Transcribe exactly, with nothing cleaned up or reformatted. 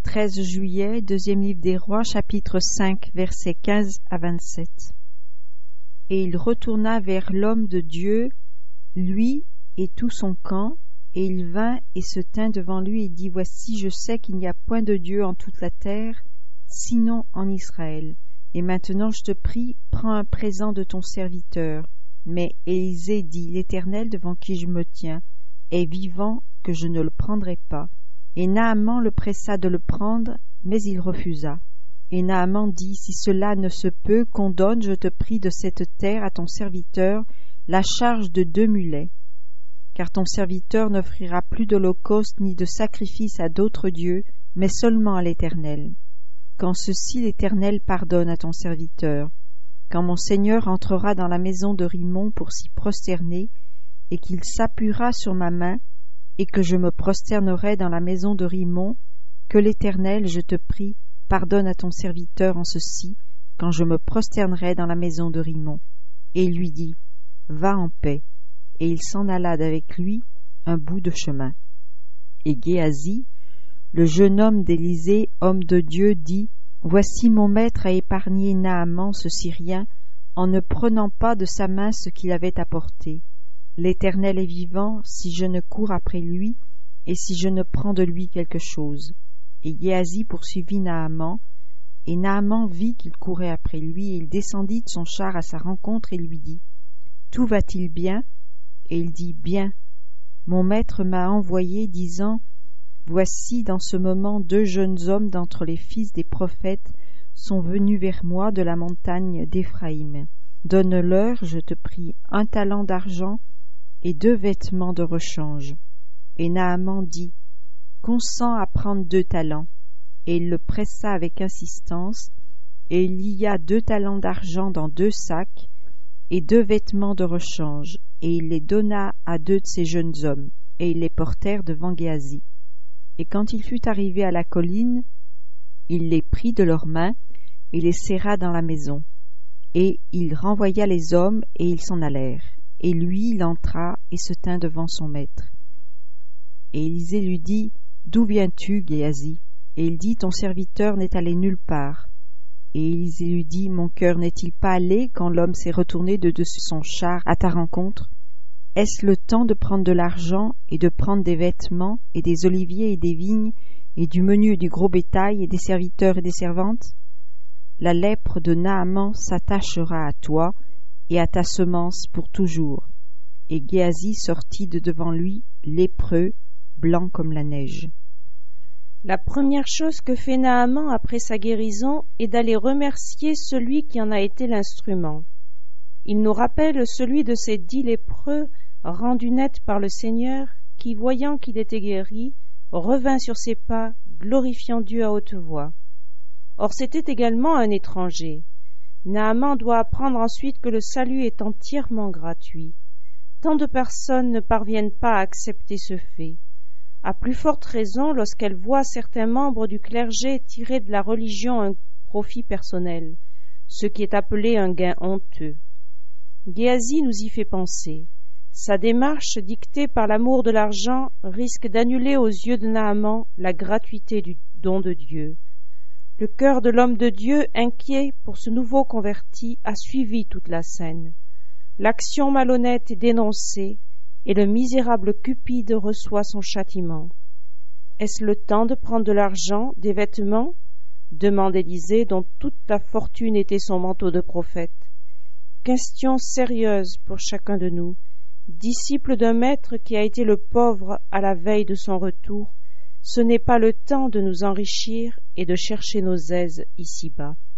treize juillet, deuxième livre des Rois, chapitre cinq, versets quinze à vingt-sept. Et il retourna vers l'homme de Dieu, lui et tout son camp, et il vint et se tint devant lui et dit: Voici, je sais qu'il n'y a point de Dieu en toute la terre, sinon en Israël. Et maintenant, je te prie, prends un présent de ton serviteur. Mais Élisée dit: L'Éternel devant qui je me tiens est vivant, que je ne le prendrai pas. Et Naaman le pressa de le prendre, mais il refusa. Et Naaman dit: Si cela ne se peut, qu'on donne, je te prie, de cette terre à ton serviteur la charge de deux mulets. Car ton serviteur n'offrira plus d'holocauste ni de sacrifice à d'autres dieux, mais seulement à l'Éternel. Quand ceci l'Éternel pardonne à ton serviteur, quand mon Seigneur entrera dans la maison de Rimon pour s'y prosterner, et qu'il s'appuiera sur ma main, et que je me prosternerai dans la maison de Rimon, que l'Éternel, je te prie, pardonne à ton serviteur en ceci, quand je me prosternerai dans la maison de Rimon. Et il lui dit: Va en paix. Et il s'en alla d'avec lui un bout de chemin. Et Géasi, le jeune homme d'Élisée, homme de Dieu, dit: Voici mon maître a épargné Naaman ce Syrien, en ne prenant pas de sa main ce qu'il avait apporté. L'Éternel est vivant, si je ne cours après lui, et si je ne prends de lui quelque chose. Et Géasi poursuivit Naaman, et Naaman vit qu'il courait après lui, et il descendit de son char à sa rencontre et lui dit: Tout va-t-il bien? Et il dit: Bien. Mon maître m'a envoyé, disant: Voici, dans ce moment, deux jeunes hommes d'entre les fils des prophètes sont venus vers moi de la montagne d'Éphraïm. Donne-leur, je te prie, un talent d'argent et deux vêtements de rechange. Et Naaman dit: Consens à prendre deux talents. Et il le pressa avec insistance, et il lia deux talents d'argent dans deux sacs, et deux vêtements de rechange, et il les donna à deux de ces jeunes hommes, et ils les portèrent devant Géasi. Et quand il fut arrivé à la colline, il les prit de leurs mains, et les serra dans la maison. Et il renvoya les hommes, et ils s'en allèrent. Et lui, il entra, et se tint devant son maître. Et Élisée lui dit: D'où viens-tu, Géasi? Et il dit: Ton serviteur n'est allé nulle part. Et Élisée lui dit: Mon cœur n'est-il pas allé quand l'homme s'est retourné de dessus son char à ta rencontre? Est-ce le temps de prendre de l'argent et de prendre des vêtements et des oliviers et des vignes et du menu et du gros bétail et des serviteurs et des servantes? La lèpre de Naaman s'attachera à toi et à ta semence pour toujours. Et Géasi sortit de devant lui, lépreux, blanc comme la neige. La première chose que fait Naaman après sa guérison est d'aller remercier celui qui en a été l'instrument. Il nous rappelle celui de ces dix lépreux rendus nets par le Seigneur, qui, voyant qu'il était guéri, revint sur ses pas, glorifiant Dieu à haute voix. Or c'était également un étranger. Naaman doit apprendre ensuite que le salut est entièrement gratuit. Tant de personnes ne parviennent pas à accepter ce fait. À plus forte raison lorsqu'elles voient certains membres du clergé tirer de la religion un profit personnel, ce qui est appelé un gain honteux. Géasi nous y fait penser. Sa démarche, dictée par l'amour de l'argent, risque d'annuler aux yeux de Naaman la gratuité du don de Dieu. Le cœur de l'homme de Dieu, inquiet pour ce nouveau converti, a suivi toute la scène. L'action malhonnête est dénoncée, et le misérable Cupide reçoit son châtiment. Est-ce le temps de prendre de l'argent, des vêtements? Demande Élisée, dont toute la fortune était son manteau de prophète. Question sérieuse pour chacun de nous, disciple d'un maître qui a été le pauvre à la veille de son retour. Ce n'est pas le temps de nous enrichir et de chercher nos aises ici-bas.